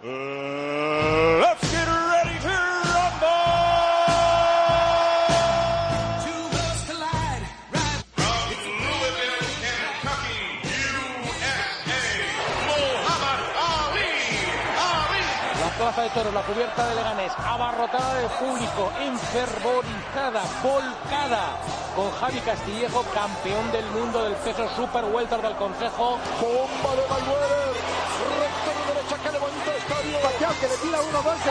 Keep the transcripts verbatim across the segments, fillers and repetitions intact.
Uh, let's get ready to rumble! Two worlds collide, right? From Louisville, Kentucky, U S A, Muhammad Ali, Ali. La plaza de toros, la cubierta de Leganés, abarrotada de público, enfervorizada, volcada, con Javi Castillejo, campeón del mundo del peso super welter del Consejo. Bomba de Mayweather, recto de derecha que levanta el estadio, Pacquiao que le tira uno, dos.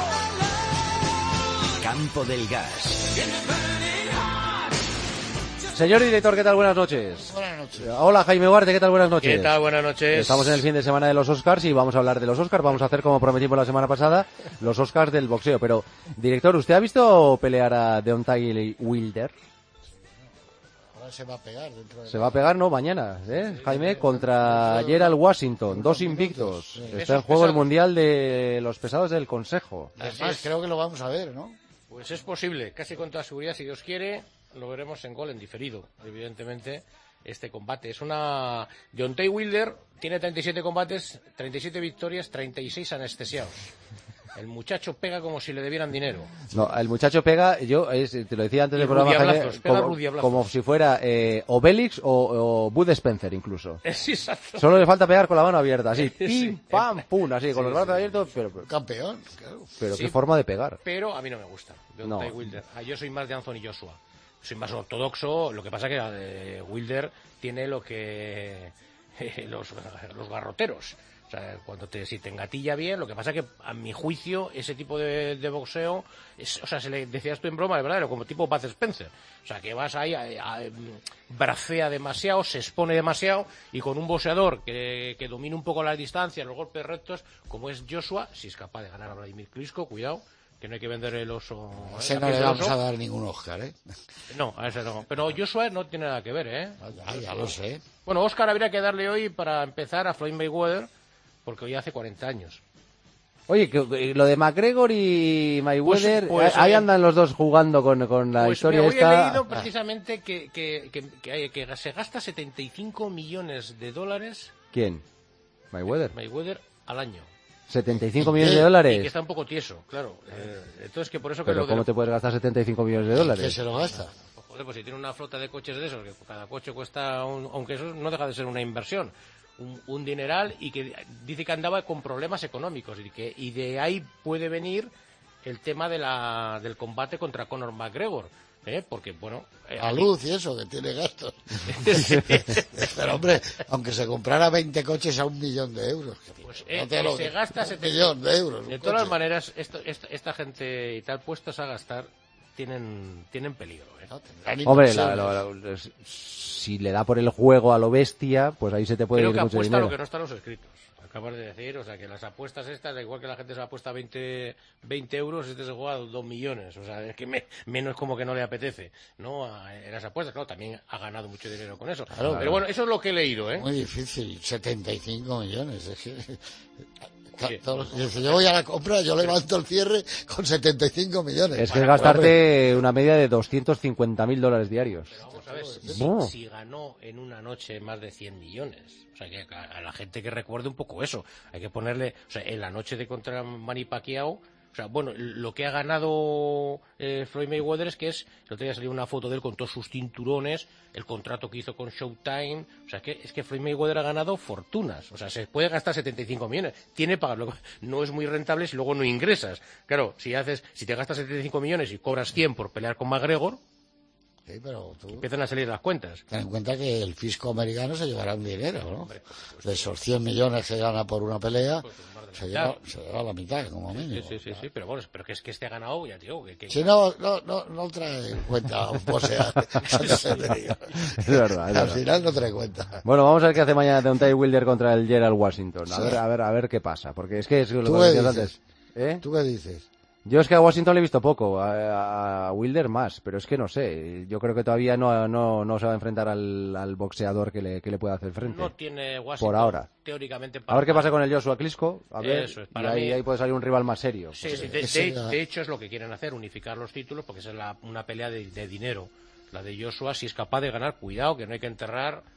Campo del Gas. Señor director, ¿qué tal? Buenas noches. Buenas noches. Hola, Jaime Huarte, ¿qué tal? Buenas noches. ¿Qué tal? Buenas noches. Estamos en el fin de semana de los Oscars y vamos a hablar de los Oscars. Vamos a hacer, como prometimos la semana pasada, los Oscars del boxeo. Pero, director, ¿usted ha visto pelear a Deontay Wilder? Ahora se va a pegar dentro de... Se va a pegar, ¿no? Mañana, ¿eh? Jaime, contra Gerald Washington, dos invictos. Está en juego el Mundial de los Pesados del Consejo. Además, creo que lo vamos a ver, ¿no? Pues es posible, casi con toda seguridad, si Dios quiere, lo veremos en gol, en diferido, evidentemente, este combate. Es una... Deontay Wilder tiene treinta y siete combates, treinta y siete victorias, treinta y seis anestesiados. El muchacho pega como si le debieran dinero. No, el muchacho pega, yo es, te lo decía antes del programa, Jaime, como, como si fuera eh, Obelix o, o Bud Spencer incluso. Es exacto. Solo le falta pegar con la mano abierta, así, Sí. pim, pam, pum, así, Sí, con los brazos sí. abiertos, pero, pero, Campeón, claro. pero Sí. qué forma de pegar. Pero a mí no me gusta Deontay No. Wilder. Ah, yo soy más de Anthony Joshua. Soy más ortodoxo. Lo que pasa que eh, Wilder tiene lo que eh, los, los garroteros. O sea, cuando te, si te engatilla bien, lo que pasa que, a mi juicio, ese tipo de, de boxeo, es, o sea, se le decías tú en broma, de verdad, como tipo Bud Spencer. O sea, que vas ahí, a, a, a, bracea demasiado, se expone demasiado, y con un boxeador que, que domine un poco las distancias, los golpes rectos, como es Joshua, si es capaz de ganar a Vladimir Klitschko, cuidado, que no hay que vender el oso. A ese no le vamos a dar ningún Oscar, ¿eh? No, a ese no. Pero Joshua no tiene nada que ver, ¿eh? Ah, ya lo sé. Bueno, Oscar habría que darle hoy, para empezar, a Floyd Mayweather, porque hoy hace cuarenta años. Oye, que, eh, lo de McGregor y Mayweather, Pues- pues, ahí eh, andan los dos jugando con, con la Pues historia me hoy esta. he leído precisamente que, que, que, que, hay- que se gasta setenta y cinco millones de dólares ¿Quién? Mayweather. Mayweather al año. setenta y cinco millones ¿Qué? de Y que dólares. está un poco tieso, claro. Eh, entonces que por eso que Pero lo de ¿cómo lo- te puedes gastar setenta y cinco millones de ¿Qué dólares? se lo gasta? Pues, joder, pues si tiene una flota de coches de esos, que cada coche cuesta, un- aunque eso no deja de ser una inversión, un, un dineral, y que dice que andaba con problemas económicos, y que y de ahí puede venir el tema de la, del combate contra Conor McGregor, ¿eh? Porque, bueno... eh, A a mí- luz y eso, que tiene gastos. Pero, hombre, aunque se comprara veinte coches a un millón de euros. que Pues, no eh, te lo- se gasta un setenta millón de euros. De un todas las coche. maneras, esto, esta, esta gente y tal puestos a gastar tienen tienen peligro, ¿eh? No, tendrán Hombre, inversiones. la- la- la- si le da por el juego a lo bestia, pues ahí se te puede Creo ir que mucho apuesta dinero. lo que no están los escritos. Acabas de decir, o sea, que las apuestas estas, da igual que la gente se apuesta veinte, veinte euros, este se juega dos millones. O sea, es que me- menos como que no le apetece, ¿no? A- en las apuestas, claro, también ha ganado mucho dinero con eso. Claro. Pero bueno, eso es lo que he leído, ¿eh? Muy difícil, setenta y cinco millones. Es que... Sí. Todos- y si yo voy a la compra, yo levanto el cierre con setenta y cinco millones. Es que es Para- gastarte una media de doscientos cincuenta mil dólares diarios. Pero vamos a ver, si, Buh. si ganó en una noche más de cien millones. O sea, que a, a la gente que recuerde un poco eso. Hay que ponerle, o sea, en la noche de contra Manny Pacquiao, o sea, bueno, lo que ha ganado eh, Floyd Mayweather es que es, el otro día salió una foto de él con todos sus cinturones, el contrato que hizo con Showtime, o sea, que es que Floyd Mayweather ha ganado fortunas, o sea, se puede gastar setenta y cinco millones, tiene para pagarlo, no es muy rentable si luego no ingresas. Claro, si haces, si te gastas setenta y cinco millones y cobras cien por pelear con McGregor, Sí, pero tú empiezan a salir las cuentas. ten en cuenta que el fisco americano se llevará un dinero, ¿no? De esos cien millones que gana por una pelea, se lleva, se lleva la mitad, como Sí, mínimo. sí, sí, sí, pero bueno, pero que es que este ha ganado, ya digo, que, que- Si no, no, no, no trae en cuenta un posea. Es verdad, es Al verdad. final no trae cuenta. Bueno, vamos a ver qué hace mañana Deontay Wilder contra el Gerald Washington. A Sí. ver, a ver, a ver qué pasa. Porque es que es lo ¿Tú que qué decías dices? antes. ¿Eh? ¿Tú qué dices? Yo es que a Washington le he visto poco, a, a Wilder más, pero es que no sé. Yo creo que todavía no, no, no se va a enfrentar al, al boxeador que le, que le pueda hacer frente. no tiene Washington Por ahora. teóricamente A ver qué pasa con el Joshua Klitschko, a ver, Eso es, y para ahí, mí- ahí puede salir un rival más serio. Sí, sí, de, Ese de- era- de hecho es lo que quieren hacer, unificar los títulos, porque esa es la- una pelea de, de dinero. La de Joshua, si es capaz de ganar, cuidado, que no hay que enterrar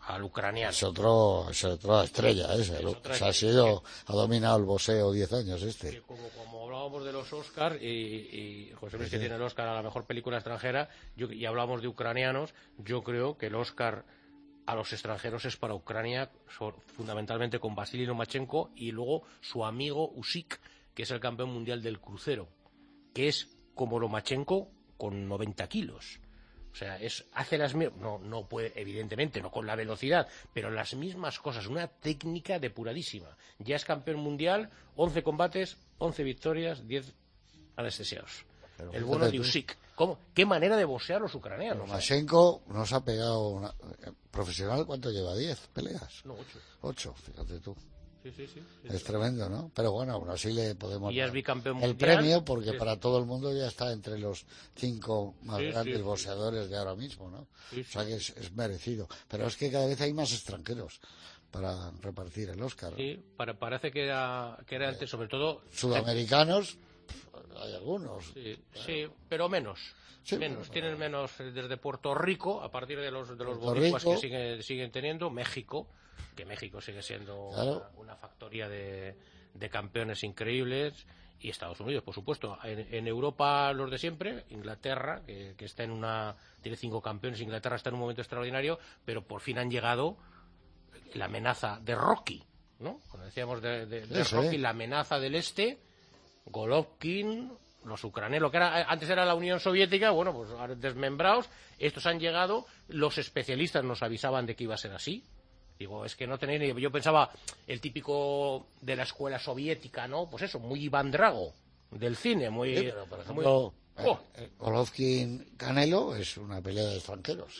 al ucraniano. Es otro, es otra estrella, ese. Es o otra sea, ha estrella. sido, ha dominado el boxeo diez años este. Que como, como hablábamos de los Oscars, y, y José Luis que tiene el Oscar a la mejor película extranjera, yo, y hablábamos de ucranianos, yo creo que el Oscar a los extranjeros es para Ucrania, so- fundamentalmente con Vasily Lomachenko y luego su amigo Usyk, que es el campeón mundial del crucero, que es como Lomachenko con noventa kilos. O sea, es, hace las mismas, no, no puede, evidentemente, no con la velocidad, pero las mismas cosas, una técnica depuradísima. Ya es campeón mundial, once combates, once victorias, diez anestesiados. Pero el bueno de fíjate tú. Usyk. ¿Cómo? ¿Qué manera de boxear los ucranianos? Lomachenko nos ha pegado una, eh, profesional, ¿cuánto lleva? ¿diez peleas? No, ocho. Ocho, fíjate tú. Sí, sí, sí. sí, Es sí. tremendo, ¿no? Pero bueno, aún así le podemos Y ya es dar bicampeón el mundial. premio porque Sí. para todo el mundo ya está entre los cinco más Sí, grandes sí, sí. boxeadores de ahora mismo, ¿no? Sí, O sea que es, es merecido. Pero es que cada vez hay más extranjeros para repartir el Oscar. ¿no? Sí, para- parece que era, que era antes, sobre todo... Sudamericanos, hay algunos. Sí, sí, pero menos. Sí, menos, pero- tienen menos eh, desde Puerto Rico, a partir de los de los Puerto boricuas Rico. que siguen, siguen teniendo, México, que México sigue siendo Claro. una, una factoría de, de campeones increíbles, y Estados Unidos, por supuesto. En, en Europa los de siempre, Inglaterra, que, que está en una, tiene cinco campeones, Inglaterra está en un momento extraordinario, pero por fin han llegado la amenaza de Rocky, ¿no? Cuando decíamos de, de- de Sí, sí. Rocky, la amenaza del este, Golovkin, los ucranianos, lo que era, antes era la Unión Soviética, bueno, pues ahora desmembrados, estos han llegado, los especialistas nos avisaban de que iba a ser así. Digo, es que no tenéis ni... Yo pensaba, el típico de la escuela soviética, ¿no? Pues eso, muy Iván Drago, del cine, muy... Sí, pero, por muy- ejemplo, ¡Oh! eh, eh, Golovkin-Canelo es una pelea de extranjeros.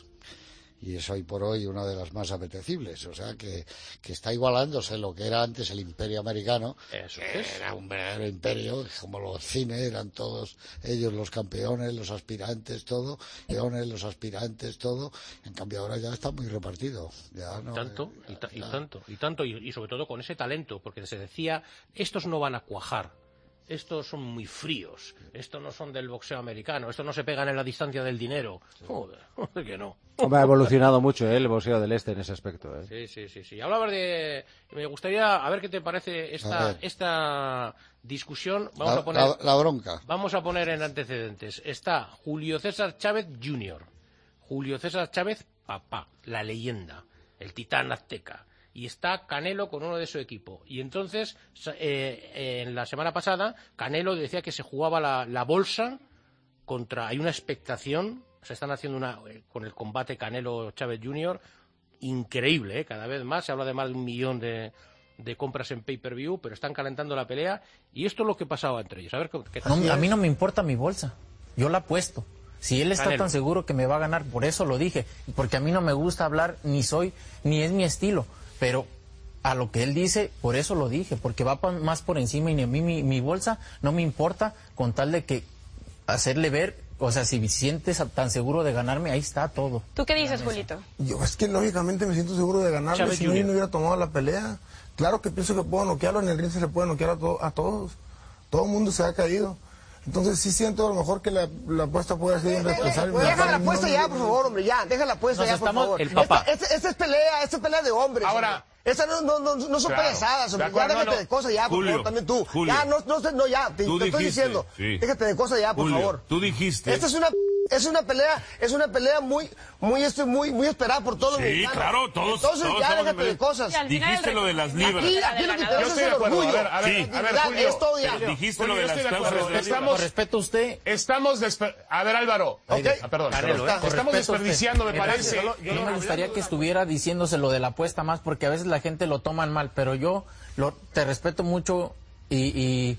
Y es hoy por hoy una de las más apetecibles. O sea, que, que está igualándose lo que era antes el imperio americano. Eso que es. Era un verdadero imperio, como los cines, eran todos ellos los campeones, los aspirantes, todo. Campeones, los aspirantes, todo. En cambio ahora ya está muy repartido. Ya no, tanto, eh, y, ta- y ya- tanto, y tanto, y, y sobre todo con ese talento, porque se decía, estos no van a cuajar, estos son muy fríos, estos no son del boxeo americano, estos no se pegan en la distancia del dinero. Joder, joder que no. Hombre, ha evolucionado mucho ¿eh? el boxeo del este en ese aspecto. ¿eh? Sí, sí, sí, sí. Hablabas de... Me gustaría, a ver qué te parece A esta, ver. esta discusión. Vamos la, a poner... la- la bronca. Vamos a poner en antecedentes. Está Julio César Chávez junior Julio César Chávez, papá, la leyenda, el titán azteca. Y está Canelo con uno de su equipo. Y entonces, sa- eh, eh, en la semana pasada, Canelo decía que se jugaba la, la bolsa contra... Hay una expectación, se están haciendo una eh, con el combate Canelo Chávez junior increíble, ¿eh? Cada vez más. Se habla de más de un millón de, de compras en pay-per-view, pero están calentando la pelea. Y esto es lo que pasaba entre ellos. A ver qué, qué tal. No, a mí no me importa mi bolsa. Yo la apuesto. Si él está Canelo. tan seguro que me va a ganar, por eso lo dije. Porque a mí no me gusta hablar, ni soy, ni es mi estilo. Pero a lo que él dice, por eso lo dije. Porque va pa- más por encima y ni a mí mi, mi bolsa no me importa con tal de que hacerle ver, o sea, si sientes tan seguro de ganarme, ahí está todo. ¿Tú qué dices, Julito? Yo es que lógicamente me siento seguro de ganarle, Chávez si no, yo junior no hubiera tomado la pelea. Claro que pienso que puedo noquearlo, en el ring se le puede noquear a, to- a todos. Todo el mundo se ha caído. Entonces sí siento a lo mejor que la, la apuesta puede ser irresponsable. Deja la apuesta No, ya, no, por favor, hombre, ya. Deja la apuesta Nos ya, por estamos- favor. el papá. Esta, esta- esta es pelea, esta es pelea de hombres. Ahora- hombre. Esta no, no, no, no son Claro. payasadas, hombre. De acuerdo, Ya déjate no, no. de cosas ya, por Julio, favor, también tú. Julio. Ya, no, no, sé, no, ya, te, Tú te estoy dijiste, diciendo. sí. Déjate de cosas ya, por Julio, favor. tú dijiste... Esta es una, es una pelea, es una pelea muy, muy, este, muy, muy esperada por todos los Sí, mexicanos. claro, todos- Entonces todos ya estamos déjate en- de cosas. Y al final Dijiste el lo de las reconocimiento libras. Aquí, del aquí lo que ganador. te Yo es estoy el de acuerdo. orgullo. A ver, a ver, la a ver, dignidad, Julio, es todo ya. Dijiste Julio, lo de yo las estoy de acuerdo. cláusulas de Estamos- Con respeto a usted, Estamos... despe- A ver, Álvaro. Ok. Ah, perdón. Canelo, perdón. ¿eh? Con Estamos respeto a usted. desperdiciando, me Gracias. parece. Yo, no me gustaría que estuviera diciéndose lo de la apuesta más, porque a veces la gente lo toman mal, pero yo lo, te respeto mucho y, y,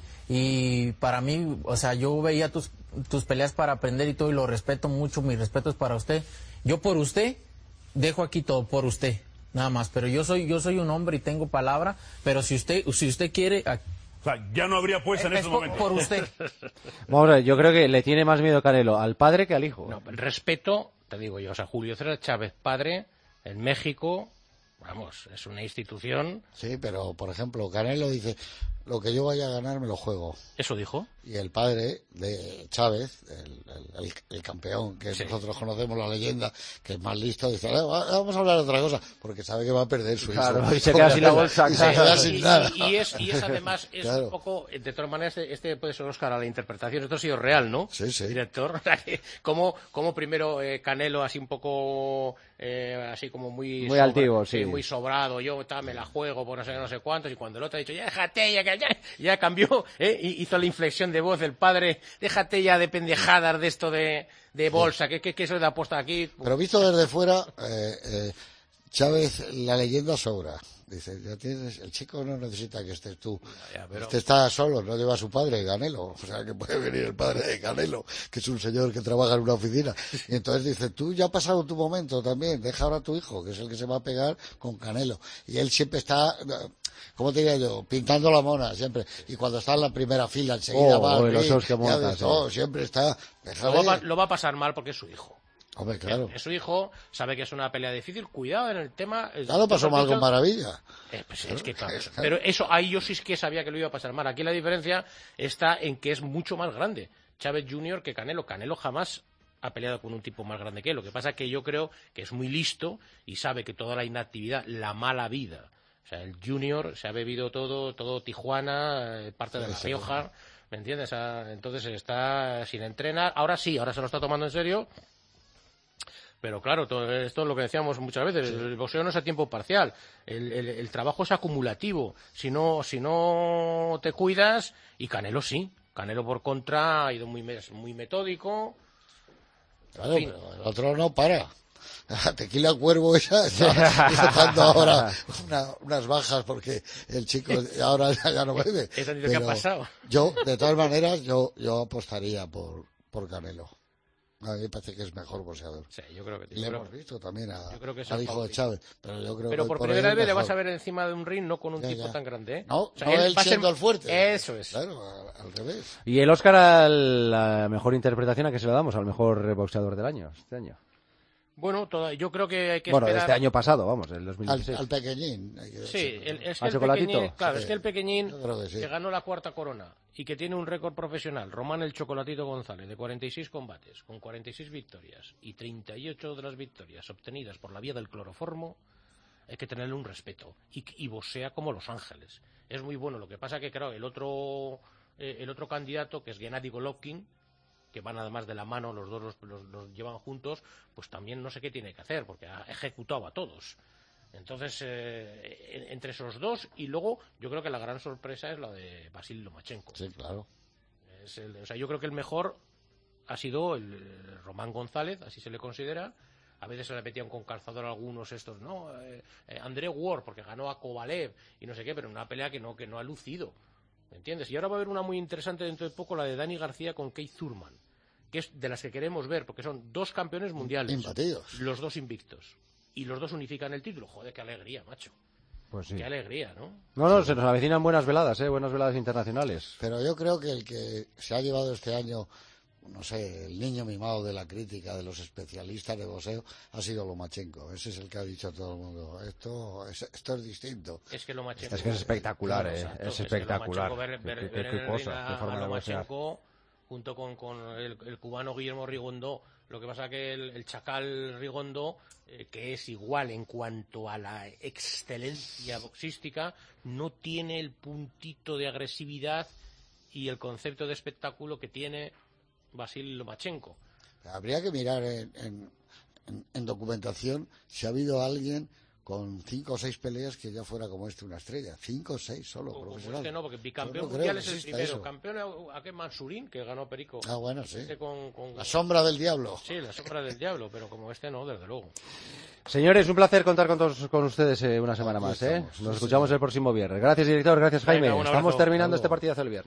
y para mí, o sea, yo veía tus, tus peleas para aprender y todo y lo respeto mucho, mi respeto es para usted. Yo por usted dejo aquí todo, por usted, nada más, pero yo soy yo soy un hombre y tengo palabra, pero si usted si usted quiere... a- O sea, ya no habría apuesta en es estos por, momentos. por usted. Vamos a ver, yo creo que le tiene más miedo Canelo al padre que al hijo. No, el respeto, te digo yo, o sea, Julio César Chávez, padre, en México, vamos, es una institución. Sí, pero por ejemplo, Canelo dice, lo que yo vaya a ganar me lo juego. ¿Eso dijo? Y el padre de Chávez, el, el, el, el campeón, que sí. nosotros conocemos la leyenda, que es más listo, dice, vamos a hablar de otra cosa, porque sabe que va a perder su claro, hijo. Y se queda sin la bolsa. Y se queda sin y, nada. Y, y, es, y es además, es claro. un poco, de todas maneras, este, este puede ser Oscar a la interpretación, esto ha sido real, ¿no? Sí, sí. Director, como, como primero eh, Canelo así un poco, eh, así como muy... Muy sobra, altivo, sí. Eh, muy sobrado, yo ta, me la juego por no sé no sé cuántos, y cuando el otro ha dicho, ya déjate, ya, ya, ya cambió, ¿eh? Y hizo la inflexión de voz del padre, déjate ya de pendejadas de esto de, de bolsa, sí. que, que, que eso de apuesta aquí. Pero visto desde fuera, eh, eh, Chávez, la leyenda sobra. Dice, ya tienes, el chico no necesita que estés tú. Ya, pero... Este está solo, no lleva a su padre, Canelo. O sea, que puede venir el padre de Canelo, que es un señor que trabaja en una oficina. Y entonces dice, tú ya has pasado tu momento también, deja ahora a tu hijo, que es el que se va a pegar con Canelo. Y él siempre está, ¿cómo te diría yo? Pintando la mona, siempre. Y cuando está en la primera fila, enseguida oh, va al ring, que monta, ya de sí. todo, siempre está. Lo va, lo va a pasar mal porque es su hijo. Hombre, claro. Es su hijo, sabe que es una pelea difícil. Cuidado en el tema. Ya lo pasó mal con Maravilla. Eh, pues es que, claro, pero eso, ahí yo sí que sabía que lo iba a pasar mal. Aquí la diferencia está en que es mucho más grande Chávez junior que Canelo. Canelo jamás ha peleado con un tipo más grande que él. Lo que pasa es que yo creo que es muy listo y sabe que toda la inactividad, la mala vida. O sea, el Junior se ha bebido todo, todo Tijuana, parte de La Rioja, ¿me entiendes? Entonces está sin entrenar. Ahora sí, ahora se lo está tomando en serio. Pero claro, todo esto es lo que decíamos muchas veces, sí. El boxeo no es a tiempo parcial, el, el, el trabajo es acumulativo, si no, si no te cuidas, y Canelo sí, Canelo por contra ha ido muy, muy metódico. Claro, en fin. Pero el otro no para. La Tequila Cuervo esa está dando ahora una, unas bajas porque el chico ahora ya, ya no bebe. Eso es lo que ha pasado. Yo, de todas maneras, yo, yo apostaría por, por Canelo. A mí me parece que es mejor boxeador. Sí, yo creo que y le creo, hemos visto también a, yo creo que es al hijo favorito. de Chávez. Pero, yo creo pero que por, por primera vez le mejor. vas a ver encima de un ring, no con un ya, tipo ya. tan grande. ¿eh? No, o sea, no él, él siendo ser... el fuerte. Eso es. Claro, al revés. Y el Oscar a la mejor interpretación, ¿a qué se lo damos? Al mejor boxeador del año, este año. Bueno, toda, yo creo que hay que bueno, esperar... este año pasado, vamos, el dos mil dieciséis. Al, al pequeñín. Hay que sí, el, es que ¿Al el pequeñín, claro, sí, es que el pequeñín que, sí. que ganó la cuarta corona y que tiene un récord profesional, Román el Chocolatito González, de cuarenta y seis combates, con cuarenta y seis victorias y treinta y ocho de las victorias obtenidas por la vía del cloroformo, hay que tenerle un respeto. Y, y boxea como Los Ángeles. Es muy bueno. Lo que pasa que, claro, el otro, eh, el otro candidato, que es Gennady Golovkin, que van además de la mano, los dos los, los, los llevan juntos, pues también no sé qué tiene que hacer, porque ha ejecutado a todos. Entonces, eh, entre esos dos, y luego yo creo que la gran sorpresa es la de Vasil Lomachenko. Sí, claro. Es el, o sea, yo creo que el mejor ha sido el, el Román González, así se le considera. A veces se le metían con calzador algunos estos, ¿no? Eh, eh, André Ward, porque ganó a Kovalev y no sé qué, pero en una pelea que no, que no ha lucido. ¿Me entiendes? Y ahora va a haber una muy interesante dentro de poco, la de Dani García con Keith Thurman, que es de las que queremos ver, porque son dos campeones mundiales. Imbatidos. Los dos invictos. Y los dos unifican el título. Joder, qué alegría, macho. Pues sí. Qué alegría, ¿no? No, no, se nos avecinan buenas veladas, ¿eh? Buenas veladas internacionales. Pero yo creo que el que se ha llevado este año, no sé, el niño mimado de la crítica, de los especialistas de boxeo, ha sido Lomachenko. Ese es el que ha dicho a todo el mundo. Esto es, esto es distinto. Es que Lomachenko... Es que es espectacular, ¿eh? Exacto, es espectacular. Es que ver, ver, qué, ver qué, qué cosa, a, qué forma a de boxear. Lomachenko, junto con, con el, el cubano Guillermo Rigondo. Lo que pasa que el, el chacal Rigondo, eh, que es igual en cuanto a la excelencia boxística, no tiene el puntito de agresividad y el concepto de espectáculo que tiene Vasil Lomachenko. Habría que mirar en, en, en, en documentación si ha habido alguien con cinco o seis peleas que ya fuera como este una estrella. Cinco o seis solo, o, profesional. Este no, porque bicampeón no mundial es el primero. Eso. Campeón a qué Mansurín, que ganó Perico. Ah, bueno, sí. Este con, con... La sombra del diablo. Sí, la sombra del diablo, pero como este no, desde luego. Señores, un placer contar con todos con ustedes eh, una semana más. ¿eh? Nos escuchamos el próximo viernes. Gracias, director. Gracias, Jaime. Venga, Estamos terminando este partidazo el viernes.